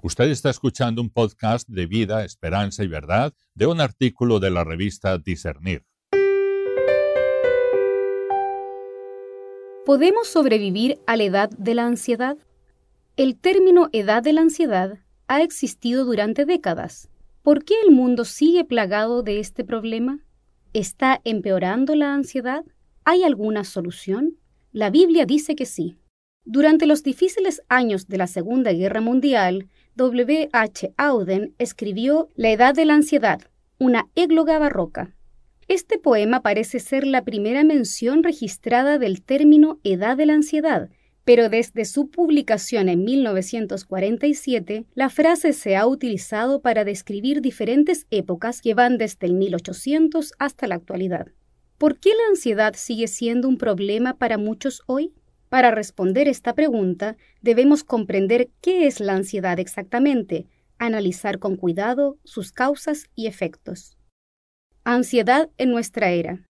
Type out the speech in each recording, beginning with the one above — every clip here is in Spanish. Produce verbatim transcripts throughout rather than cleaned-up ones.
Usted está escuchando un podcast de Vida, Esperanza y Verdad de un artículo de la revista Discernir. ¿Podemos sobrevivir a la edad de la ansiedad? El término edad de la ansiedad ha existido durante décadas. ¿Por qué el mundo sigue plagado de este problema? ¿Está empeorando la ansiedad? ¿Hay alguna solución? La Biblia dice que sí. Durante los difíciles años de la Segunda Guerra Mundial, W H Auden escribió La edad de la ansiedad, una égloga barroca. Este poema parece ser la primera mención registrada del término edad de la ansiedad, pero desde su publicación en mil novecientos cuarenta y siete, la frase se ha utilizado para describir diferentes épocas que van desde el mil ochocientos hasta la actualidad. ¿Por qué la ansiedad sigue siendo un problema para muchos hoy? Para responder esta pregunta, debemos comprender qué es la ansiedad exactamente, analizar con cuidado sus causas y efectos. Ansiedad en nuestra era.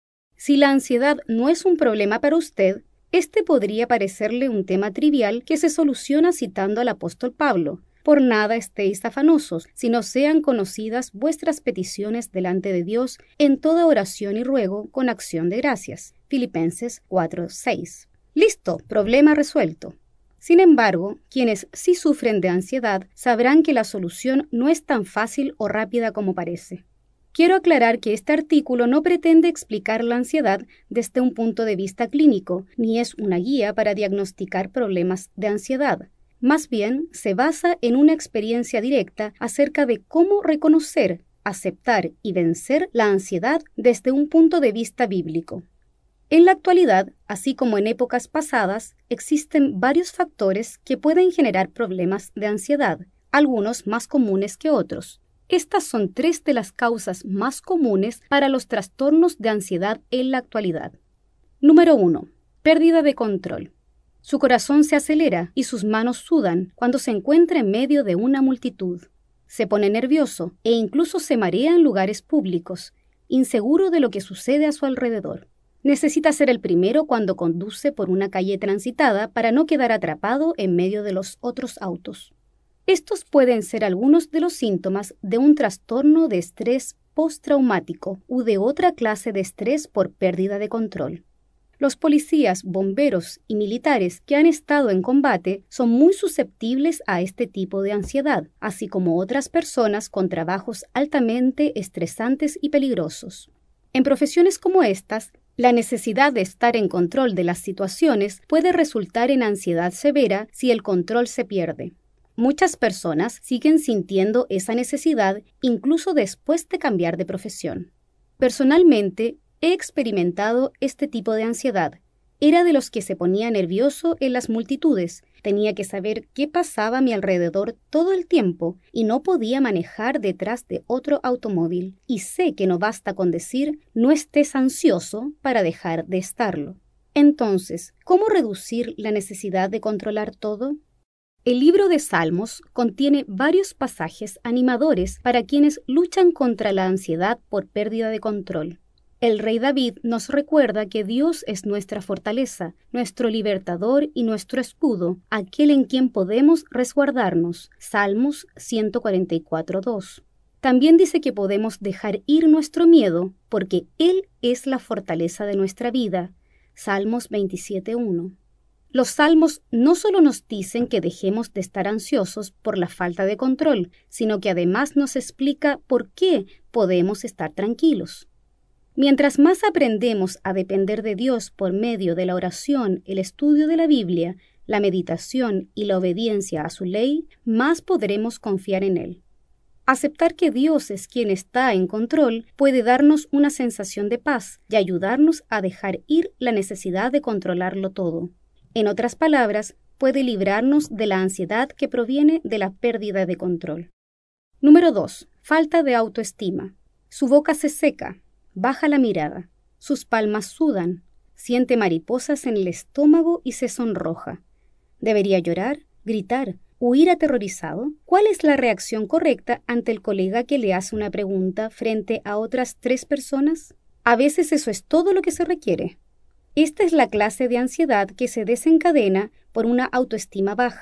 Si la ansiedad no es un problema para usted, este podría parecerle un tema trivial que se soluciona citando al apóstol Pablo. Por nada estéis afanosos, sino sean conocidas vuestras peticiones delante de Dios en toda oración y ruego con acción de gracias. Filipenses cuatro seis. Listo, problema resuelto. Sin embargo, quienes sí sufren de ansiedad sabrán que la solución no es tan fácil o rápida como parece. Quiero aclarar que este artículo no pretende explicar la ansiedad desde un punto de vista clínico, ni es una guía para diagnosticar problemas de ansiedad. Más bien, se basa en una experiencia directa acerca de cómo reconocer, aceptar y vencer la ansiedad desde un punto de vista bíblico. En la actualidad, así como en épocas pasadas, existen varios factores que pueden generar problemas de ansiedad, algunos más comunes que otros. Estas son tres de las causas más comunes para los trastornos de ansiedad en la actualidad. Número uno. Pérdida de control. Su corazón se acelera y sus manos sudan cuando se encuentra en medio de una multitud. Se pone nervioso e incluso se marea en lugares públicos, inseguro de lo que sucede a su alrededor. Necesita ser el primero cuando conduce por una calle transitada para no quedar atrapado en medio de los otros autos. Estos pueden ser algunos de los síntomas de un trastorno de estrés postraumático u de otra clase de estrés por pérdida de control. Los policías, bomberos y militares que han estado en combate son muy susceptibles a este tipo de ansiedad, así como otras personas con trabajos altamente estresantes y peligrosos. En profesiones como estas, la necesidad de estar en control de las situaciones puede resultar en ansiedad severa si el control se pierde. Muchas personas siguen sintiendo esa necesidad incluso después de cambiar de profesión. Personalmente, he experimentado este tipo de ansiedad. Era de los que se ponía nervioso en las multitudes, tenía que saber qué pasaba a mi alrededor todo el tiempo y no podía manejar detrás de otro automóvil. Y sé que no basta con decir no estés ansioso para dejar de estarlo. Entonces, ¿cómo reducir la necesidad de controlar todo? El libro de Salmos contiene varios pasajes animadores para quienes luchan contra la ansiedad por pérdida de control. El rey David nos recuerda que Dios es nuestra fortaleza, nuestro libertador y nuestro escudo, aquel en quien podemos resguardarnos. Salmos ciento cuarenta y cuatro dos. También dice que podemos dejar ir nuestro miedo porque Él es la fortaleza de nuestra vida. Salmos veintisiete uno. Los salmos no solo nos dicen que dejemos de estar ansiosos por la falta de control, sino que además nos explica por qué podemos estar tranquilos. Mientras más aprendemos a depender de Dios por medio de la oración, el estudio de la Biblia, la meditación y la obediencia a su ley, más podremos confiar en Él. Aceptar que Dios es quien está en control puede darnos una sensación de paz y ayudarnos a dejar ir la necesidad de controlarlo todo. En otras palabras, puede librarnos de la ansiedad que proviene de la pérdida de control. Número dos. Falta de autoestima. Su boca se seca. Baja la mirada, sus palmas sudan, siente mariposas en el estómago y se sonroja. ¿Debería llorar, gritar, huir aterrorizado? ¿Cuál es la reacción correcta ante el colega que le hace una pregunta frente a otras tres personas? A veces eso es todo lo que se requiere. Esta es la clase de ansiedad que se desencadena por una autoestima baja.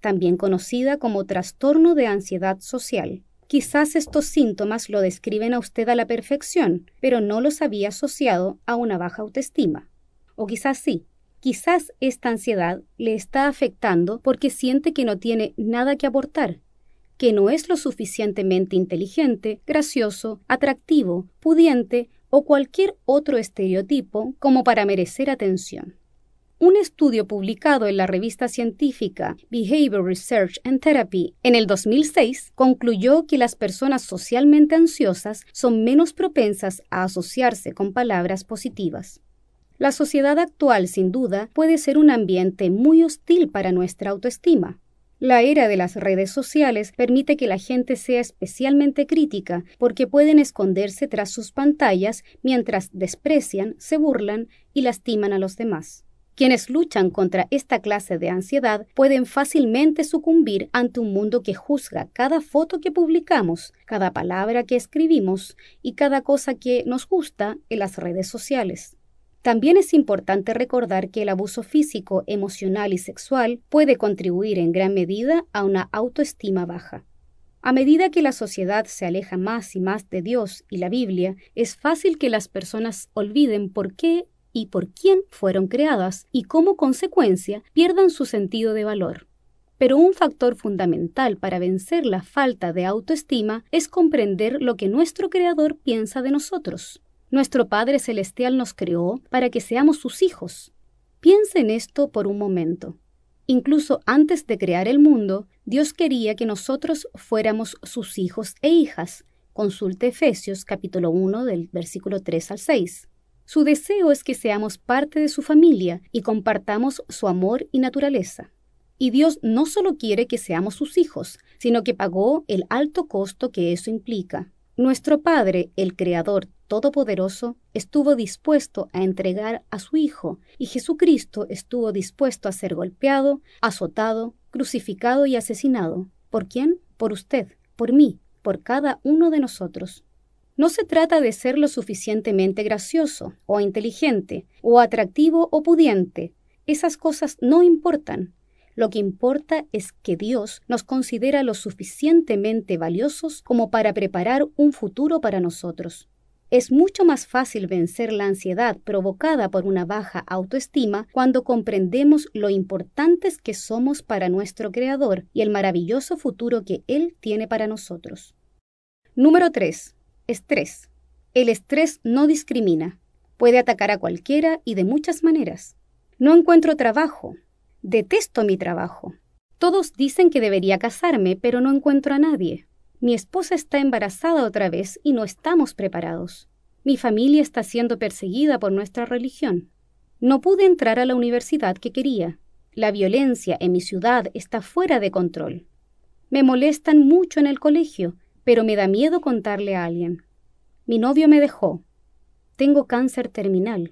también conocida como trastorno de ansiedad social. Quizás estos síntomas lo describen a usted a la perfección, pero no los había asociado a una baja autoestima. O quizás sí. Quizás esta ansiedad le está afectando porque siente que no tiene nada que aportar, que no es lo suficientemente inteligente, gracioso, atractivo, pudiente o cualquier otro estereotipo como para merecer atención. Un estudio publicado en la revista científica Behavioral Research and Therapy en el dos mil seis concluyó que las personas socialmente ansiosas son menos propensas a asociarse con palabras positivas. La sociedad actual, sin duda, puede ser un ambiente muy hostil para nuestra autoestima. La era de las redes sociales permite que la gente sea especialmente crítica porque pueden esconderse tras sus pantallas mientras desprecian, se burlan y lastiman a los demás. Quienes luchan contra esta clase de ansiedad pueden fácilmente sucumbir ante un mundo que juzga cada foto que publicamos, cada palabra que escribimos y cada cosa que nos gusta en las redes sociales. También es importante recordar que el abuso físico, emocional y sexual puede contribuir en gran medida a una autoestima baja. A medida que la sociedad se aleja más y más de Dios y la Biblia, es fácil que las personas olviden por qué y por quién fueron creadas y como consecuencia pierdan su sentido de valor. Pero un factor fundamental para vencer la falta de autoestima es comprender lo que nuestro Creador piensa de nosotros. Nuestro Padre Celestial nos creó para que seamos sus hijos. Piensa en esto por un momento. Incluso antes de crear el mundo, Dios quería que nosotros fuéramos sus hijos e hijas. Consulte Efesios capítulo uno del versículo tres al seis. Su deseo es que seamos parte de su familia y compartamos su amor y naturaleza. Y Dios no solo quiere que seamos sus hijos, sino que pagó el alto costo que eso implica. Nuestro Padre, el Creador Todopoderoso, estuvo dispuesto a entregar a su Hijo, y Jesucristo estuvo dispuesto a ser golpeado, azotado, crucificado y asesinado. ¿Por quién? Por usted, por mí, por cada uno de nosotros. No se trata de ser lo suficientemente gracioso, o inteligente, o atractivo o pudiente. Esas cosas no importan. Lo que importa es que Dios nos considera lo suficientemente valiosos como para preparar un futuro para nosotros. Es mucho más fácil vencer la ansiedad provocada por una baja autoestima cuando comprendemos lo importantes que somos para nuestro Creador y el maravilloso futuro que Él tiene para nosotros. Número tres. Estrés. El estrés no discrimina. Puede atacar a cualquiera y de muchas maneras. No encuentro trabajo. Detesto mi trabajo. Todos dicen que debería casarme, pero no encuentro a nadie. Mi esposa está embarazada otra vez y no estamos preparados. Mi familia está siendo perseguida por nuestra religión. No pude entrar a la universidad que quería. La violencia en mi ciudad está fuera de control. Me molestan mucho en el colegio, pero me da miedo contarle a alguien. Mi novio me dejó. Tengo cáncer terminal.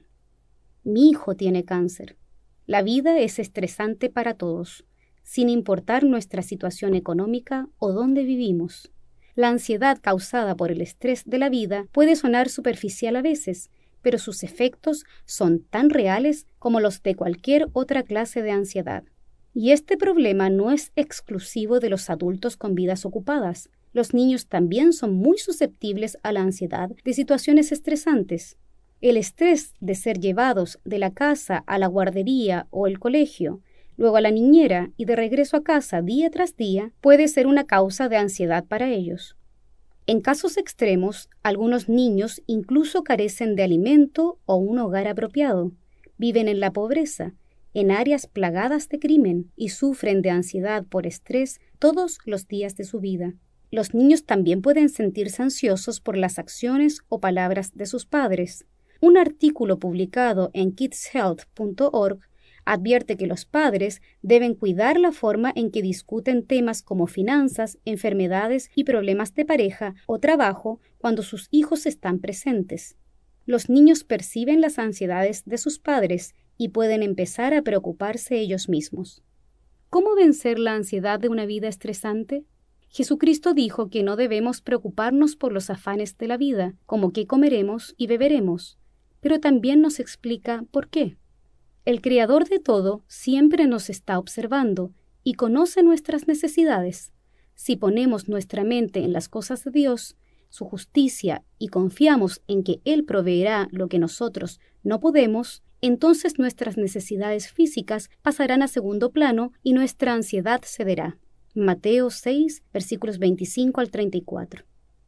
Mi hijo tiene cáncer. La vida es estresante para todos, sin importar nuestra situación económica o dónde vivimos. La ansiedad causada por el estrés de la vida puede sonar superficial a veces, pero sus efectos son tan reales como los de cualquier otra clase de ansiedad. Y este problema no es exclusivo de los adultos con vidas ocupadas. Los niños también son muy susceptibles a la ansiedad de situaciones estresantes. El estrés de ser llevados de la casa a la guardería o el colegio, luego a la niñera y de regreso a casa día tras día, puede ser una causa de ansiedad para ellos. En casos extremos, algunos niños incluso carecen de alimento o un hogar apropiado, viven en la pobreza, en áreas plagadas de crimen y sufren de ansiedad por estrés todos los días de su vida. Los niños también pueden sentirse ansiosos por las acciones o palabras de sus padres. Un artículo publicado en kids health punto org advierte que los padres deben cuidar la forma en que discuten temas como finanzas, enfermedades y problemas de pareja o trabajo cuando sus hijos están presentes. Los niños perciben las ansiedades de sus padres y pueden empezar a preocuparse ellos mismos. ¿Cómo vencer la ansiedad de una vida estresante? Jesucristo dijo que no debemos preocuparnos por los afanes de la vida, como qué comeremos y beberemos, pero también nos explica por qué. El Creador de todo siempre nos está observando y conoce nuestras necesidades. Si ponemos nuestra mente en las cosas de Dios, su justicia, y confiamos en que Él proveerá lo que nosotros no podemos, entonces nuestras necesidades físicas pasarán a segundo plano y nuestra ansiedad cederá. Mateo seis, versículos veinticinco al treinta y cuatro.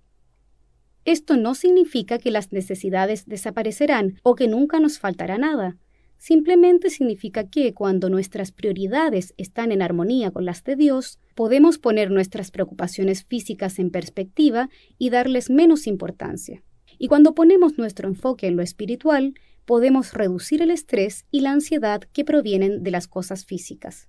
Esto no significa que las necesidades desaparecerán o que nunca nos faltará nada. Simplemente significa que cuando nuestras prioridades están en armonía con las de Dios, podemos poner nuestras preocupaciones físicas en perspectiva y darles menos importancia. Y cuando ponemos nuestro enfoque en lo espiritual, podemos reducir el estrés y la ansiedad que provienen de las cosas físicas.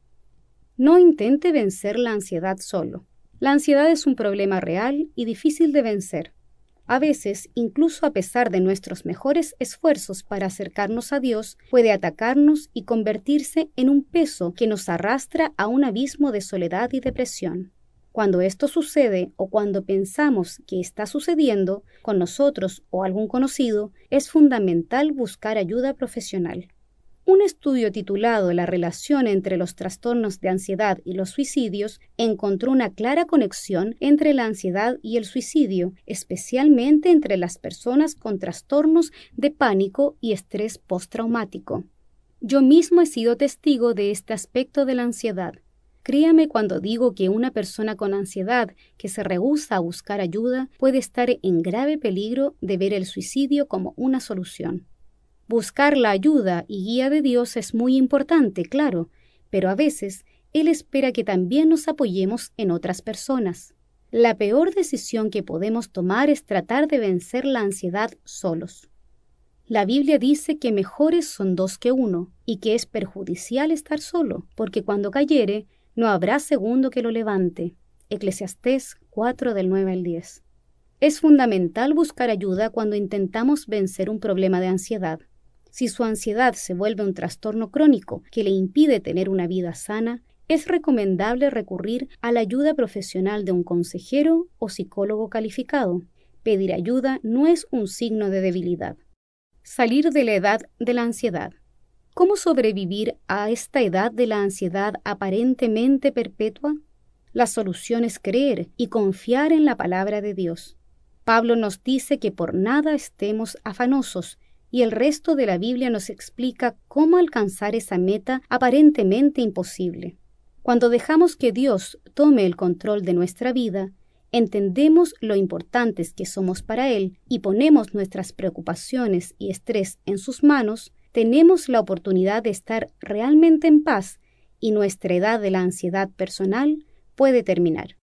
No intente vencer la ansiedad solo. La ansiedad es un problema real y difícil de vencer. A veces, incluso a pesar de nuestros mejores esfuerzos para acercarnos a Dios, puede atacarnos y convertirse en un peso que nos arrastra a un abismo de soledad y depresión. Cuando esto sucede o cuando pensamos que está sucediendo con nosotros o algún conocido, es fundamental buscar ayuda profesional. Un estudio titulado La relación entre los trastornos de ansiedad y los suicidios encontró una clara conexión entre la ansiedad y el suicidio, especialmente entre las personas con trastornos de pánico y estrés postraumático. Yo mismo he sido testigo de este aspecto de la ansiedad. Créame cuando digo que una persona con ansiedad que se rehúsa a buscar ayuda puede estar en grave peligro de ver el suicidio como una solución. Buscar la ayuda y guía de Dios es muy importante, claro, pero a veces Él espera que también nos apoyemos en otras personas. La peor decisión que podemos tomar es tratar de vencer la ansiedad solos. La Biblia dice que mejores son dos que uno, y que es perjudicial estar solo, porque cuando cayere, no habrá segundo que lo levante. Eclesiastés cuatro del nueve al diez. Es fundamental buscar ayuda cuando intentamos vencer un problema de ansiedad. Si su ansiedad se vuelve un trastorno crónico que le impide tener una vida sana, es recomendable recurrir a la ayuda profesional de un consejero o psicólogo calificado. Pedir ayuda no es un signo de debilidad. Salir de la edad de la ansiedad. ¿Cómo sobrevivir a esta edad de la ansiedad aparentemente perpetua? La solución es creer y confiar en la palabra de Dios. Pablo nos dice que por nada estemos afanosos, y el resto de la Biblia nos explica cómo alcanzar esa meta aparentemente imposible. Cuando dejamos que Dios tome el control de nuestra vida, entendemos lo importantes que somos para Él y ponemos nuestras preocupaciones y estrés en sus manos, tenemos la oportunidad de estar realmente en paz y nuestra edad de la ansiedad personal puede terminar.